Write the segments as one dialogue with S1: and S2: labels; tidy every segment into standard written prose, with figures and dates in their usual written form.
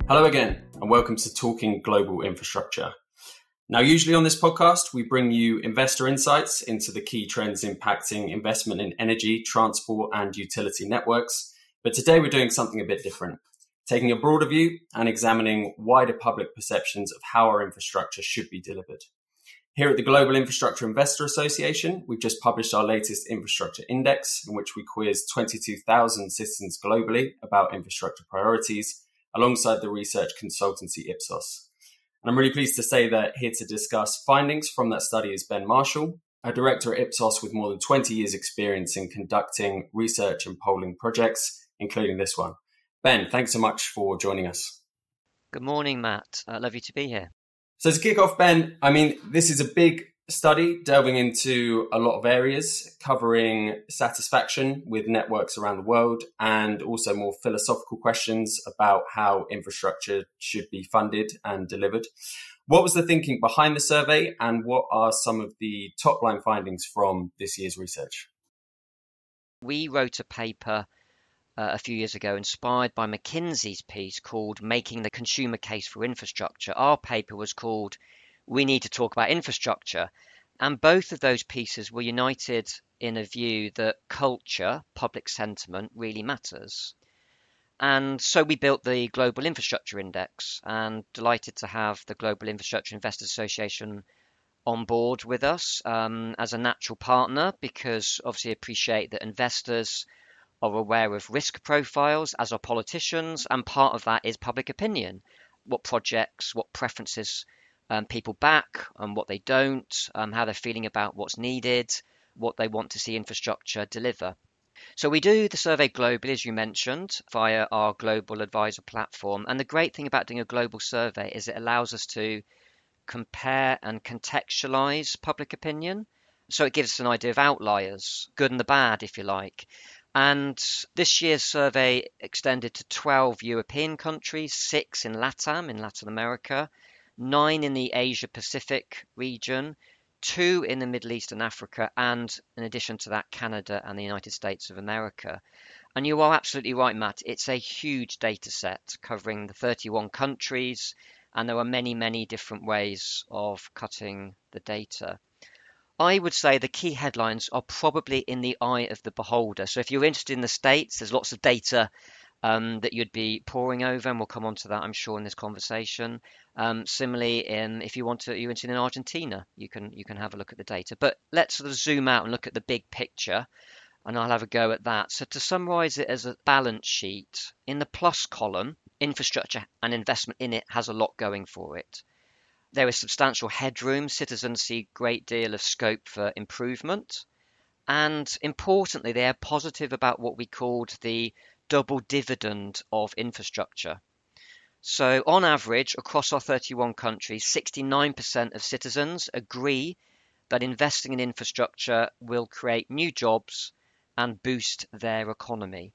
S1: Hello again, and welcome to Talking Global Infrastructure. Now, usually on this podcast, we bring you investor insights into the key trends impacting investment in energy, transport, and utility networks. But today we're doing something a bit different, taking a broader view and examining wider public perceptions of how our infrastructure should be delivered. Here at the Global Infrastructure Investor Association, we've just published our latest infrastructure index, in which we quizzed 22,000 citizens globally about infrastructure priorities, alongside the research consultancy Ipsos. And I'm really pleased to say that here to discuss findings from that study is Ben Marshall, a director at Ipsos with more than 20 years experience in conducting research and polling projects, including this one. Ben, thanks so much for joining us.
S2: Good morning, Matt. Lovely to be here.
S1: So to kick off, Ben, this is a big study delving into a lot of areas, covering satisfaction with networks around the world and also more philosophical questions about how infrastructure should be funded and delivered. What was the thinking behind the survey, and what are some of the top line findings from this year's research?
S2: We wrote a paper a few years ago inspired by McKinsey's piece called Making the Consumer Case for Infrastructure. Our paper was called We Need to Talk About Infrastructure. And both of those pieces were united in a view that culture, public sentiment, really matters. And so we built the Global Infrastructure Index, and delighted to have the Global Infrastructure Investors Association on board with us as a natural partner, because obviously appreciate that investors are aware of risk profiles, as are politicians, and part of that is public opinion. What projects, what preferences people back and what they don't, how they're feeling about what's needed, what they want to see infrastructure deliver. So we do the survey globally, as you mentioned, via our Global Advisor platform. And the great thing about doing a global survey is it allows us to compare and contextualize public opinion. So it gives us an idea of outliers, good and the bad, if you like. And this year's survey extended to 12 European countries, 6 in LATAM, in Latin America, 9 in the Asia Pacific region, 2 in the Middle East and Africa, and in addition to that, Canada and the United States of America. And you are absolutely right, Matt. It's a huge data set covering the 31 countries, and there are many, many different ways of cutting the data. I would say the key headlines are probably in the eye of the beholder. So if you're interested in the States, there's lots of data that you'd be poring over, and we'll come on to that, I'm sure, in this conversation. Similarly, if you're interested in Argentina, you can have a look at the data. But let's sort of zoom out and look at the big picture, and I'll have a go at that. So to summarize it as a balance sheet, in the plus column, infrastructure and investment in it has a lot going for it. There is substantial headroom. Citizens see a great deal of scope for improvement. And importantly, they are positive about what we called the double dividend of infrastructure. So on average, across our 31 countries, 69% of citizens agree that investing in infrastructure will create new jobs and boost their economy.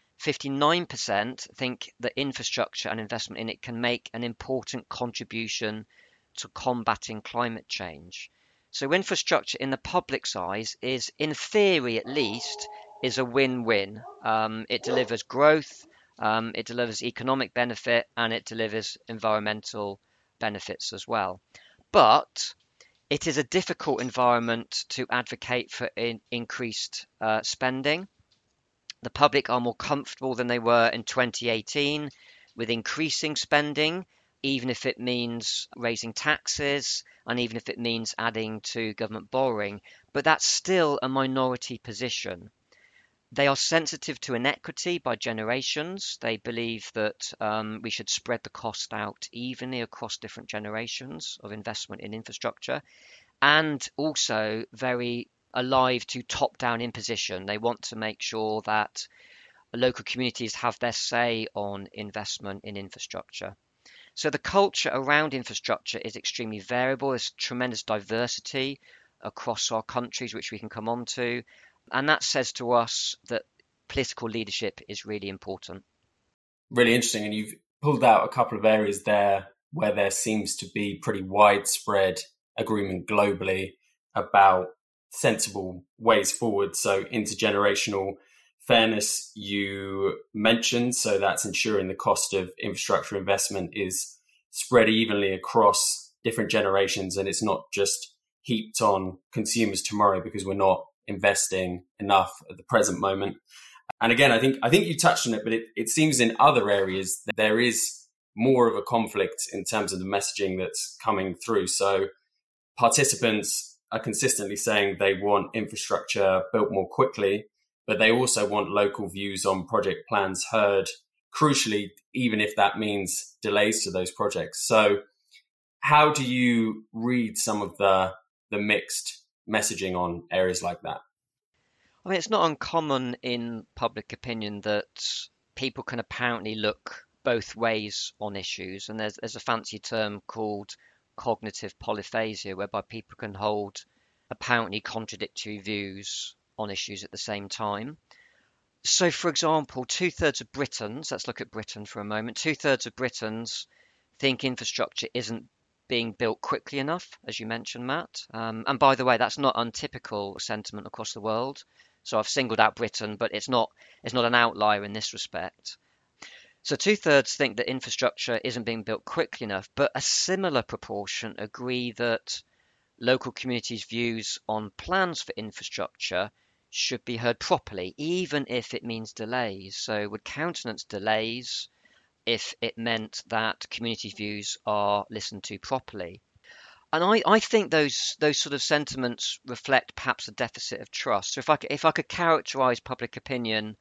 S2: 59% think that infrastructure and investment in it can make an important contribution to combating climate change. So infrastructure in the public size is, in theory at least, is a win-win. It delivers growth, it delivers economic benefit, and it delivers environmental benefits as well. But it is a difficult environment to advocate for increased spending. The public are more comfortable than they were in 2018 with increasing spending, even if it means raising taxes and even if it means adding to government borrowing. But that's still a minority position. They are sensitive to inequity by generations. They believe that we should spread the cost out evenly across different generations of investment in infrastructure, and also very alive to top-down imposition. They want to make sure that local communities have their say on investment in infrastructure. So the culture around infrastructure is extremely variable. There's tremendous diversity across our countries, which we can come on to. And that says to us that political leadership is really important.
S1: Really interesting. And you've pulled out a couple of areas there where there seems to be pretty widespread agreement globally about sensible ways forward. So intergenerational fairness you mentioned. So that's ensuring the cost of infrastructure investment is spread evenly across different generations, and it's not just heaped on consumers tomorrow because we're not investing enough at the present moment. And again, I think you touched on it, but it seems in other areas that there is more of a conflict in terms of the messaging that's coming through. So participants are consistently saying they want infrastructure built more quickly, but they also want local views on project plans heard, crucially, even if that means delays to those projects. So how do you read some of the mixed messaging on areas like that?
S2: I mean, it's not uncommon in public opinion that people can apparently look both ways on issues, and there's a fancy term called cognitive polyphasia, whereby people can hold apparently contradictory views on issues at the same time. So, for example, two-thirds of Britons, let's look at Britain for a moment, two-thirds of Britons think infrastructure isn't being built quickly enough, as you mentioned, Matt. And by the way, that's not untypical sentiment across the world. So I've singled out Britain, but it's not an outlier in this respect. So two-thirds think that infrastructure isn't being built quickly enough, but a similar proportion agree that local communities' views on plans for infrastructure should be heard properly, even if it means delays. So would countenance delays if it meant that community views are listened to properly. And I think those sort of sentiments reflect perhaps a deficit of trust. So if I could characterize public opinion,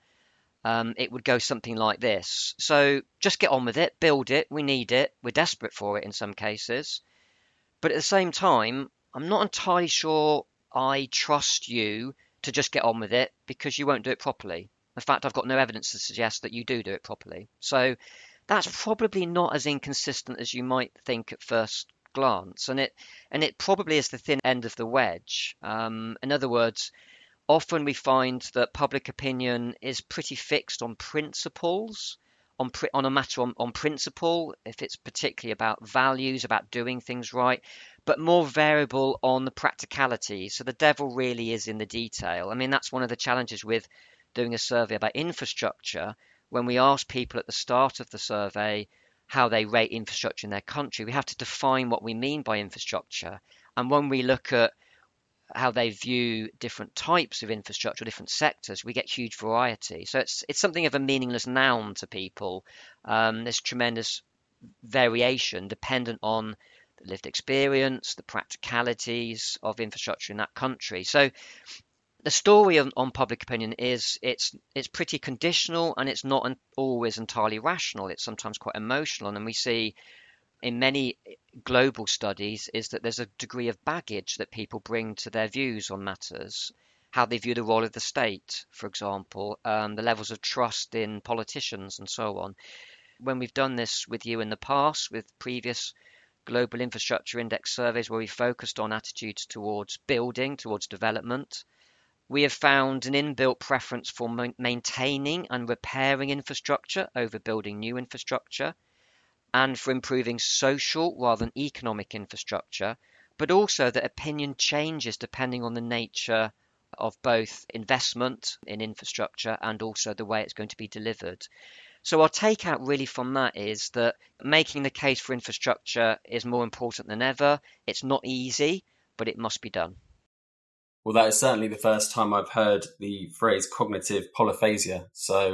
S2: it would go something like this. So just get on with it, build it, we need it, we're desperate for it in some cases. But at the same time, I'm not entirely sure I trust you to just get on with it because you won't do it properly. In fact, I've got no evidence to suggest that you do it properly. So that's probably not as inconsistent as you might think at first glance, and it probably is the thin end of the wedge. In other words, often we find that public opinion is pretty fixed on principles, on a matter on principle, if it's particularly about values, about doing things right, but more variable on the practicality. So the devil really is in the detail. I mean, that's one of the challenges with doing a survey about infrastructure. When we ask people at the start of the survey how they rate infrastructure in their country, we have to define what we mean by infrastructure. And when we look at how they view different types of infrastructure, different sectors, we get huge variety. So it's something of a meaningless noun to people. There's tremendous variation dependent on the lived experience, the practicalities of infrastructure in that country. So the story on public opinion is it's pretty conditional, and it's not always entirely rational. It's sometimes quite emotional, and we see in many global studies is that there's a degree of baggage that people bring to their views on matters, how they view the role of the state, for example, the levels of trust in politicians and so on. When we've done this with you in the past, with previous Global Infrastructure Index surveys where we focused on attitudes towards building, towards development, we have found an inbuilt preference for maintaining and repairing infrastructure over building new infrastructure, and for improving social rather than economic infrastructure, but also that opinion changes depending on the nature of both investment in infrastructure and also the way it's going to be delivered. So our takeout really from that is that making the case for infrastructure is more important than ever. It's not easy, but it must be done.
S1: Well, that is certainly the first time I've heard the phrase cognitive polyphasia.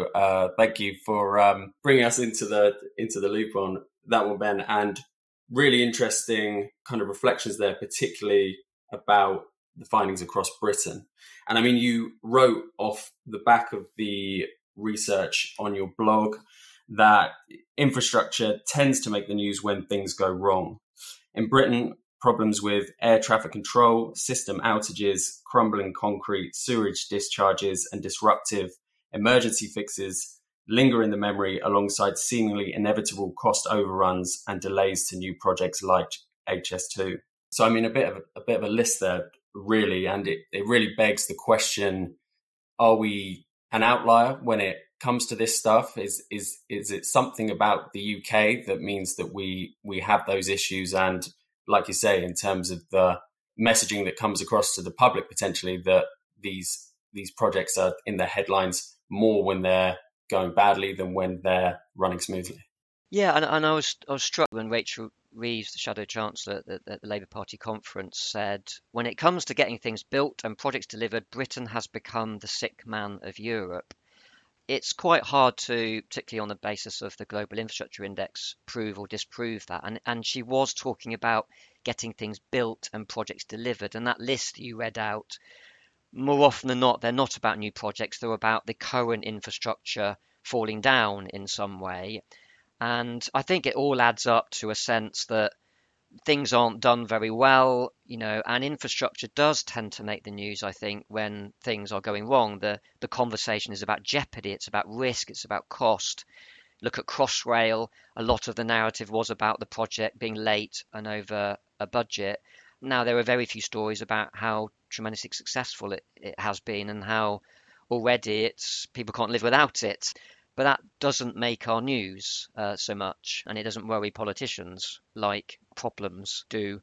S1: So thank you for bringing us into the loop on that one, Ben. And really interesting kind of reflections there, particularly about the findings across Britain. And I mean, you wrote off the back of the research on your blog that infrastructure tends to make the news when things go wrong. In Britain, problems with air traffic control, system outages, crumbling concrete, sewage discharges, and disruptive emergency fixes linger in the memory alongside seemingly inevitable cost overruns and delays to new projects like HS2. So, I mean, a bit of a list there, really, and it really begs the question, are we an outlier when it comes to this stuff? Is it something about the UK that means that we have those issues? And like you say, in terms of the messaging that comes across to the public, potentially that these projects are in the headlines more when they're going badly than when they're running smoothly.
S2: Yeah, and I was struck when Rachel Reeves, the Shadow Chancellor at the Labour Party conference, said, when it comes to getting things built and projects delivered, Britain has become the sick man of Europe. It's quite hard to, particularly on the basis of the Global Infrastructure Index, prove or disprove that. And she was talking about getting things built and projects delivered. And that list you read out, more often than not, they're not about new projects. They're about the current infrastructure falling down in some way. And I think it all adds up to a sense that things aren't done very well, and infrastructure does tend to make the news, I think, when things are going wrong. The conversation is about jeopardy, it's about risk, it's about cost. Look at Crossrail, a lot of the narrative was about the project being late and over a budget. Now there are very few stories about how tremendously successful it has been and how already people can't live without it. But that doesn't make our news so much, and it doesn't worry politicians like problems do.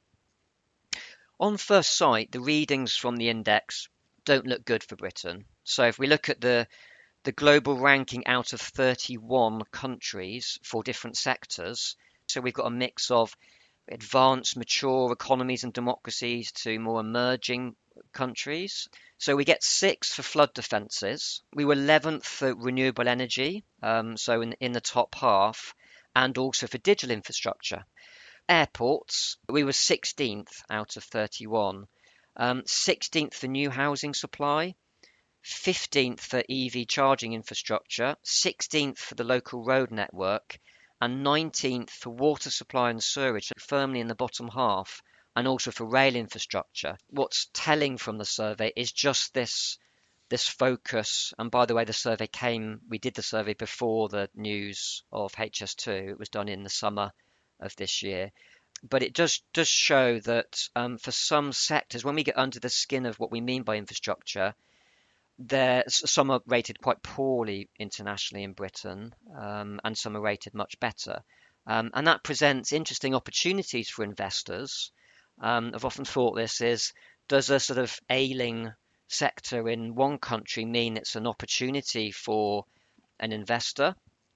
S2: On first sight, the readings from the index don't look good for Britain. So if we look at the global ranking out of 31 countries for different sectors, so we've got a mix of advanced, mature economies and democracies to more emerging countries. So we get sixth for flood defences. We were 11th for renewable energy, so in the top half, and also for digital infrastructure. Airports, we were 16th out of 31. 16th for new housing supply, 15th for EV charging infrastructure, 16th for the local road network, and 19th for water supply and sewerage, firmly in the bottom half, and also for rail infrastructure. What's telling from the survey is just this focus. And by the way, we did the survey before the news of HS2. It was done in the summer of this year. But it does show that for some sectors, when we get under the skin of what we mean by infrastructure, some are rated quite poorly internationally in Britain, and some are rated much better. And that presents interesting opportunities for investors. I've often thought does a sort of ailing sector in one country mean it's an opportunity for an investor?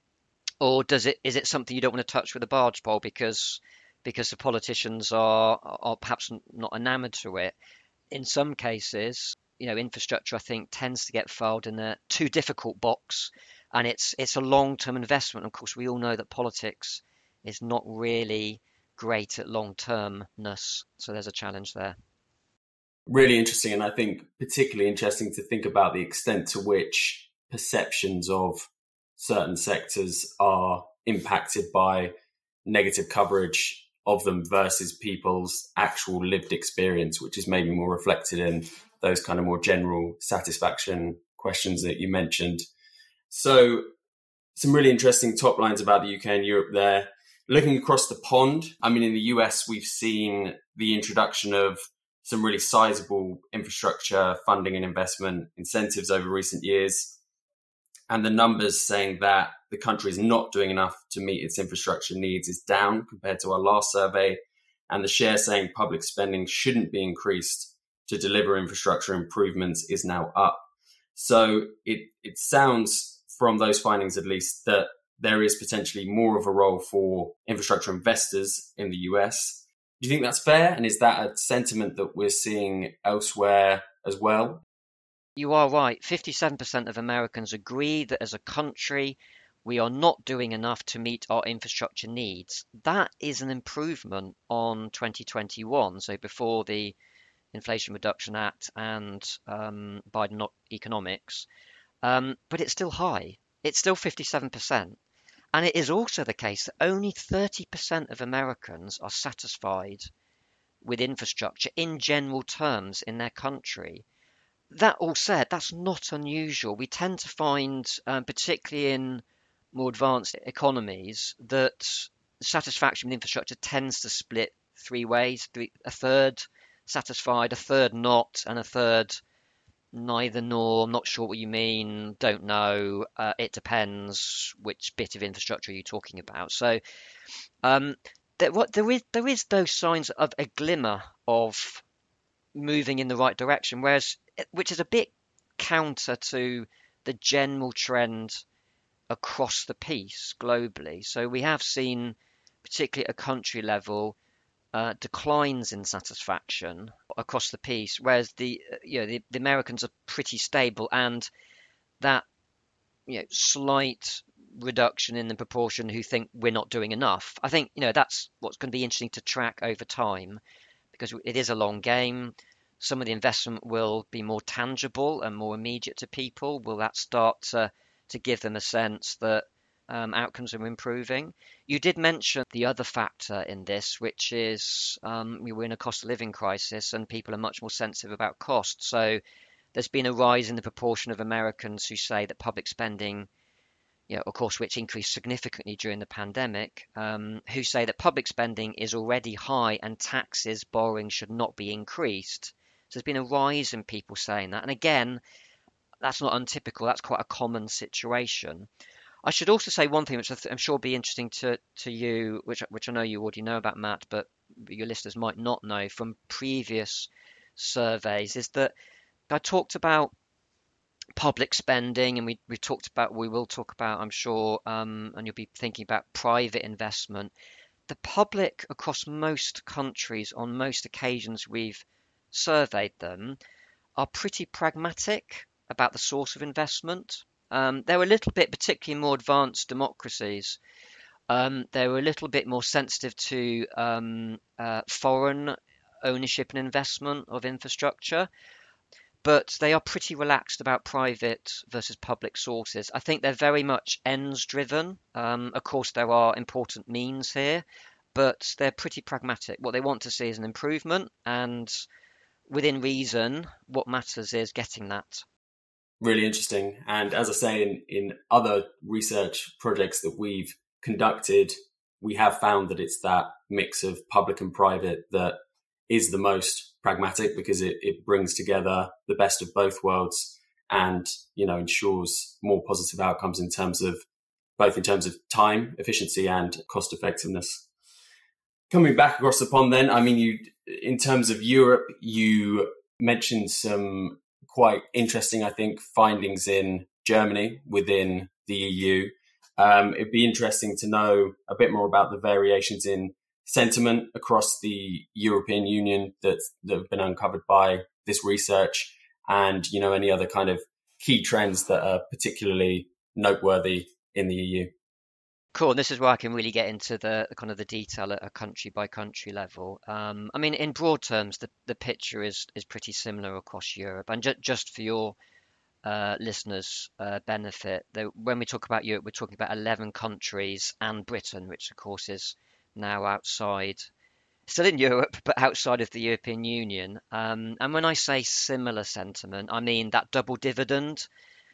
S2: Or is it something you don't want to touch with a barge pole because the politicians are perhaps not enamored to it? In some cases, infrastructure, I think, tends to get filed in a too difficult box, and it's a long-term investment. Of course, we all know that politics is not really great at long-termness, so there's a challenge there.
S1: Really interesting, and I think particularly interesting to think about the extent to which perceptions of certain sectors are impacted by negative coverage of them versus people's actual lived experience, which is maybe more reflected in those kind of more general satisfaction questions that you mentioned. So some really interesting top lines about the UK and Europe there. Looking across the pond, I mean, in the US, we've seen the introduction of some really sizable infrastructure funding and investment incentives over recent years. And the numbers saying that the country is not doing enough to meet its infrastructure needs is down compared to our last survey. And the share saying public spending shouldn't be increased to deliver infrastructure improvements is now up. So it sounds from those findings, at least, that there is potentially more of a role for infrastructure investors in the US. Do you think that's fair? And is that a sentiment that we're seeing elsewhere as well?
S2: You are right. 57% of Americans agree that as a country, we are not doing enough to meet our infrastructure needs. That is an improvement on 2021, so before the Inflation Reduction Act and Biden economics. But it's still high. It's still 57%. And it is also the case that only 30% of Americans are satisfied with infrastructure in general terms in their country. That all said, that's not unusual. We tend to find, particularly in more advanced economies, that satisfaction with infrastructure tends to split three ways. A third satisfied, a third not, and a third neither nor, not sure what you mean, don't know, it depends which bit of infrastructure you're talking about. So there is those signs of a glimmer of moving in the right direction, which is a bit counter to the general trend across the piece globally. So we have seen, particularly at a country level, declines in satisfaction across the piece, whereas the Americans are pretty stable, and that slight reduction in the proportion who think we're not doing enough. I think that's what's going to be interesting to track over time, because it is a long game. Some of the investment will be more tangible and more immediate to people. Will that start to give them a sense that outcomes are improving? You did mention the other factor in this, which is we're in a cost of living crisis and people are much more sensitive about cost. So there's been a rise in the proportion of Americans who say that public spending, of course, which increased significantly during the pandemic, who say that public spending is already high and taxes, borrowing should not be increased. So there's been a rise in people saying that. And again, that's not untypical. That's quite a common situation. I should also say one thing, which I'm sure will be interesting to you, which I know you already know about, Matt, but your listeners might not know from previous surveys, is that I talked about public spending, and we will talk about, I'm sure, and you'll be thinking about private investment. The public across most countries, on most occasions we've surveyed them, are pretty pragmatic about the source of investment. They're a little bit, particularly in more advanced democracies, they're a little bit more sensitive to foreign ownership and investment of infrastructure, but they are pretty relaxed about private versus public sources. I think they're very much ends driven. Of course, there are important means here, but they're pretty pragmatic. What they want to see is an improvement, and within reason, what matters is getting that.
S1: Really interesting. And as I say, in other research projects that we've conducted, we have found that it's that mix of public and private that is the most pragmatic, because it brings together the best of both worlds and, ensures more positive outcomes in terms of time, efficiency, and cost effectiveness. Coming back across the pond then, in terms of Europe, you mentioned some quite interesting, I think, findings in Germany within the EU. It'd be interesting to know a bit more about the variations in sentiment across the European Union that have been uncovered by this research, and any other kind of key trends that are particularly noteworthy in the EU.
S2: Cool. And this is where I can really get into the kind of the detail at a country by country level. In broad terms, the picture is pretty similar across Europe. And just for your listeners' benefit, when we talk about Europe, we're talking about 11 countries and Britain, which of course is now still in Europe, but outside of the European Union. And when I say similar sentiment, I mean that double dividend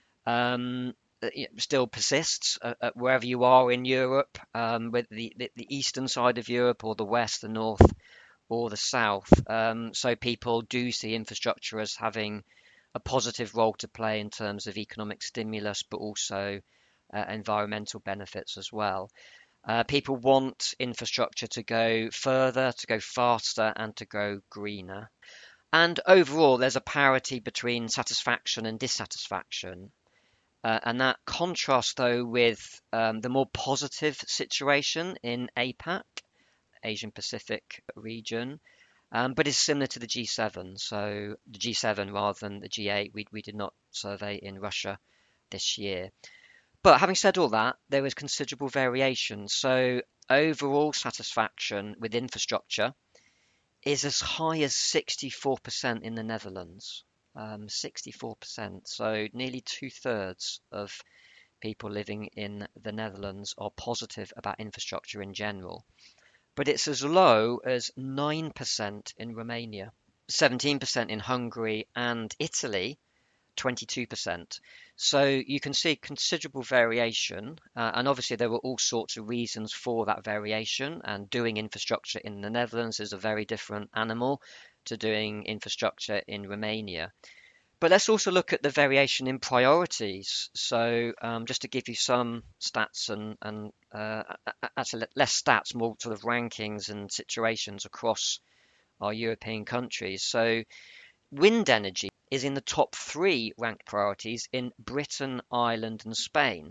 S2: still persists wherever you are in Europe, whether the eastern side of Europe or the west, the north, or the south. So people do see infrastructure as having a positive role to play in terms of economic stimulus, but also environmental benefits as well. People want infrastructure to go further, to go faster, and to go greener. And overall, there's a parity between satisfaction and dissatisfaction. And that contrasts, though, with the more positive situation in APAC, Asian Pacific region, but is similar to the G7. So the G7 rather than the G8, we did not survey in Russia this year. But having said all that, there is considerable variation. So overall satisfaction with infrastructure is as high as 64% in the Netherlands. 64%. So nearly 2/3 of people living in the Netherlands are positive about infrastructure in general. But it's as low as 9% in Romania, 17% in Hungary, and Italy, 22%. So you can see considerable variation, and obviously there were all sorts of reasons for that variation, and doing infrastructure in the Netherlands is a very different animal to doing infrastructure in Romania. But let's also look at the variation in priorities. So just to give you some stats and actually less stats, more sort of rankings and situations across our European countries. So wind energy is in the top 3 ranked priorities in Britain, Ireland, and Spain.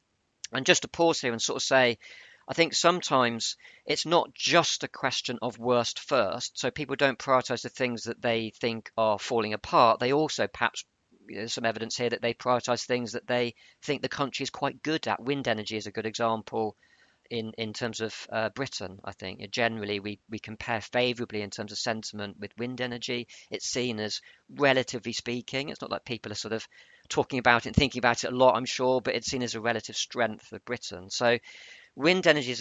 S2: And just to pause here and sort of say, I think sometimes it's not just a question of worst first. So people don't prioritise the things that they think are falling apart. They also perhaps, there's some evidence here that they prioritise things that they think the country is quite good at. Wind energy is a good example in terms of Britain, I think. Generally, we compare favourably in terms of sentiment with wind energy. It's seen as, relatively speaking, it's not like people are sort of talking about it and thinking about it a lot, I'm sure, but it's seen as a relative strength of Britain. So wind energy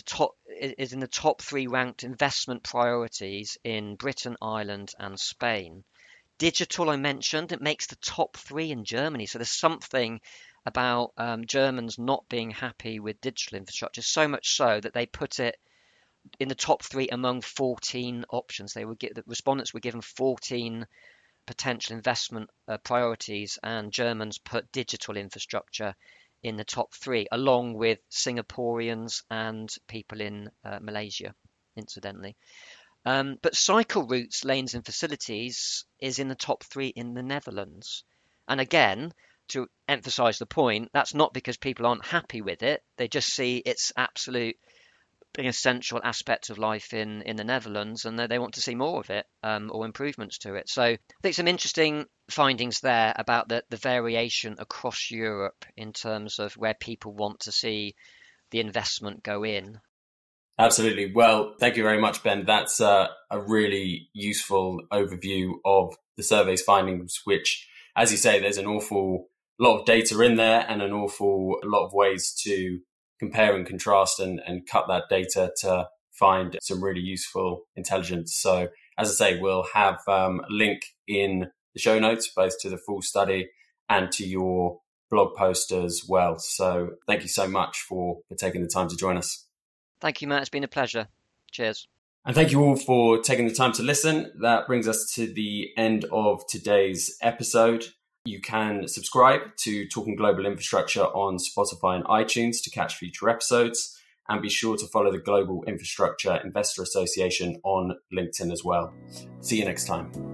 S2: is in the top 3 ranked investment priorities in Britain, Ireland, and Spain. Digital, I mentioned, it makes the top 3 in Germany. So there's something about Germans not being happy with digital infrastructure, so much so that they put it in the top 3 among 14 options. The respondents were given 14 potential investment priorities, and Germans put digital infrastructure in the top 3, along with Singaporeans and people in Malaysia, incidentally. But cycle routes, lanes, and facilities is in the top 3 in the Netherlands. And again, to emphasize the point, that's not because people aren't happy with it. They just see its absolute essential aspect of life in the Netherlands, and they want to see more of it, or improvements to it. So I think some interesting findings there about the variation across Europe in terms of where people want to see the investment go in.
S1: Absolutely. Well, thank you very much, Ben. That's a really useful overview of the survey's findings, which, as you say, there's an awful lot of data in there and an awful lot of ways to compare and contrast and cut that data to find some really useful intelligence. So, as I say, we'll have a link in the show notes, both to the full study and to your blog post as well. So thank you so much for taking the time to join us.
S2: Thank you, Matt. It's been a pleasure. Cheers.
S1: And thank you all for taking the time to listen. That brings us to the end of today's episode. You can subscribe to Talking Global Infrastructure on Spotify and iTunes to catch future episodes. And be sure to follow the Global Infrastructure Investor Association on LinkedIn as well. See you next time.